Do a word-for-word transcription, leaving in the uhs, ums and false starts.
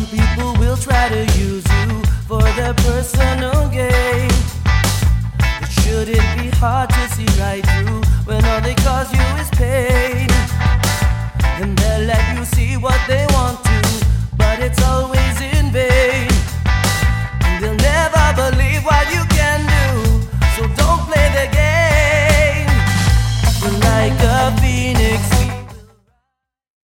people will try to use you for their personal gain. It shouldn't be hard to see right through when all they cause you is pain. And they'll let you see what they